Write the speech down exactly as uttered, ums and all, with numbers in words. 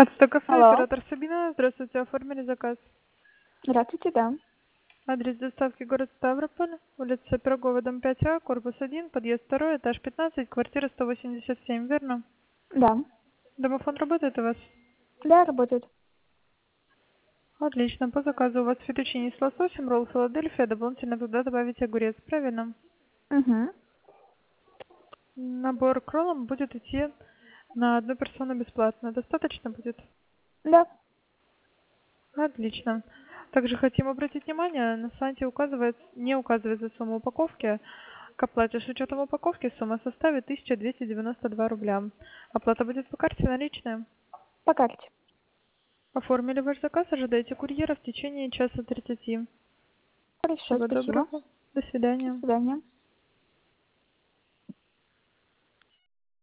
Отсто кафе, Алло. оператор Сабина. Здравствуйте, оформили заказ. Здравствуйте, да. Адрес доставки город Ставрополь, улица Пирогова, дом пять А, корпус один, подъезд два, этаж пятнадцать, квартира сто восемьдесят семь, верно? Да. Домофон работает у вас? Да, работает. Отлично. По заказу у вас фетучини с лососем, ролл Филадельфия, дополнительно туда добавить огурец, правильно? Угу. Набор к роллам будет идти на одну персону бесплатно. Достаточно будет? Да. Отлично. Также хотим обратить внимание, на сайте указывает, не указывается сумма упаковки. К оплате с учетом упаковки сумма составит тысяча двести девяносто два рубля. Оплата будет по карте наличная. По карте. Оформили ваш заказ, ожидайте курьера в течение часа тридцати. Хорошо, Всего спасибо. доброго. До До свидания. свидания.